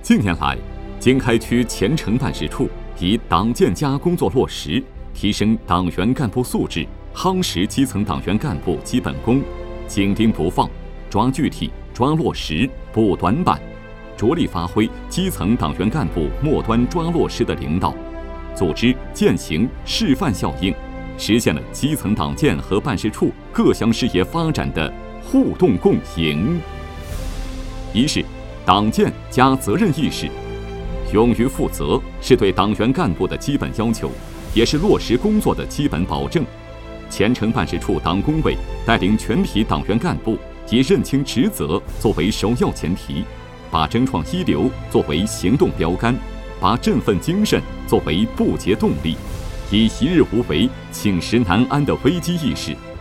近年来，经开区前城办事处以党建家工作落实，提升党员干部素质，夯实基层党员干部基本功，紧盯不放，抓具体、抓落实，补短板，着力发挥基层党员干部末端抓落实的领导、组织、践行、示范效应，实现了基层党建和办事处各项事业发展的互动共赢。一是党建加责任意识，勇于负责是对党员干部的基本要求，也是落实工作的基本保证。前城办事处党工委带领全体党员干部，以认清职责作为首要前提，把争创一流作为行动标杆，把振奋精神作为不竭动力，以一日无为、寝食难安的危机意识